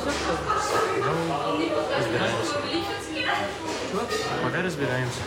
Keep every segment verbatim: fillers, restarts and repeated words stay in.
Ну, разбираемся. Пока разбираемся.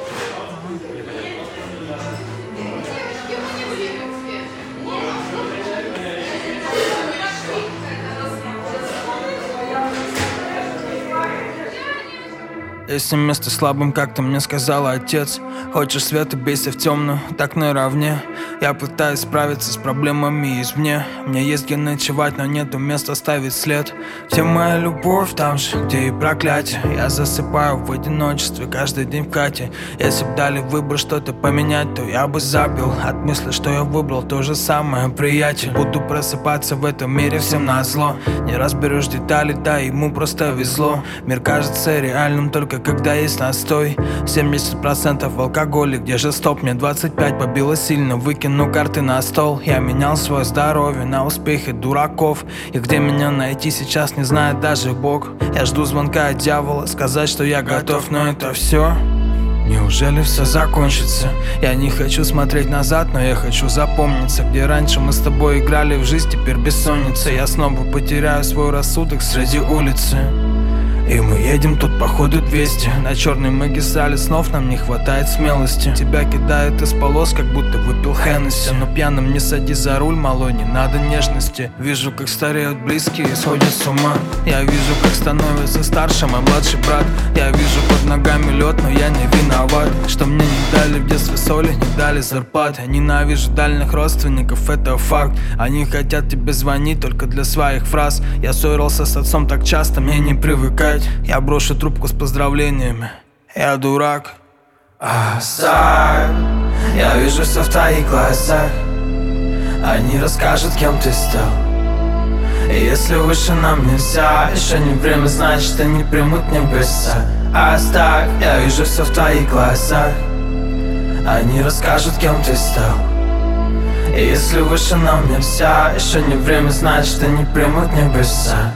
Если место слабым, как ты мне сказала, отец. Хочешь света, бейся в темную, так наравне. Я пытаюсь справиться с проблемами извне. Мне есть где ночевать, но нету места оставить след. Вся моя любовь там же, где и проклятие. Я засыпаю в одиночестве каждый день в кате. Если б дали выбор что-то поменять, то я бы забил от мысли, что я выбрал то же самое, приятель. Буду просыпаться в этом мире всем назло. Не разберешь детали, да ему просто везло. Мир кажется реальным только когда есть настой. Семьдесят процентов в алкоголе, где же стоп? Мне двадцать пять, побило сильно, выкину карты на стол. Я менял свое здоровье на успехи дураков. И где меня найти сейчас не знает даже Бог. Я жду звонка от дьявола, сказать, что я готов, но это все. Неужели все закончится? Я не хочу смотреть назад, но я хочу запомниться. Где раньше мы с тобой играли в жизнь, теперь бессонница. Я снова потеряю свой рассудок среди улицы. И мы едем тут походу двести. На черной магистрали снов нам не хватает смелости. Тебя кидает из полос, как будто выпил Хеннесси. Но пьяным не садись за руль, малой, не надо нежности. Вижу, как стареют близкие и сходят с ума. Я вижу, как становится старше мой младший брат. Я вижу под ногами лед, но я не виноват. Что мне не дали в детстве соли, не дали зарплат. Я ненавижу дальних родственников, это факт. Они хотят тебе звонить только для своих фраз. Я ссорился с отцом так часто, мне не привыкать. Я брошу трубку с поздравлениями. Я дурак. Оставь. Я вижу все в твоих глазах. Они расскажут, кем ты стал. И если выше нам нельзя, еще не время, значит они примут небеса. Оставь. Я вижу все в твоих глазах. Они расскажут, кем ты стал. И если выше нам нельзя, еще не время, значит они примут небеса.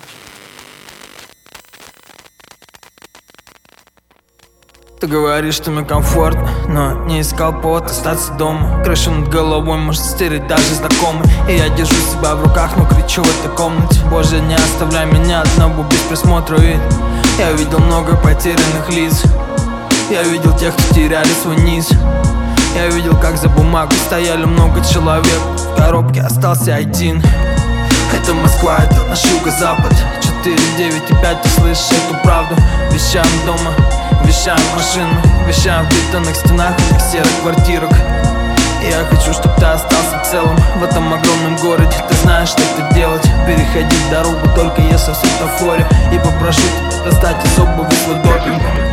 Ты говоришь, что мне комфортно, но не искал повод остаться дома. Крышу над головой может стереть даже знакомый. И я держу себя в руках, но кричу в этой комнате: Боже, не оставляй меня одного без присмотра. Ведь я видел много потерянных лиц. Я видел тех, кто теряли свой низ. Я видел, как за бумагой стояли много человек. В коробке остался один. Это Москва, это наш юго-запад. Четыре, девять и пять, ты слышишь эту правду. Вещаем дома, вещаем машину, вещаем в бетонных стенах этих серых квартирок. И я хочу, чтоб ты остался целым в этом огромном городе. Ты знаешь, что это делать. Переходить дорогу только если в светофоре. И попрошу тебя достать из обуви свой допинг.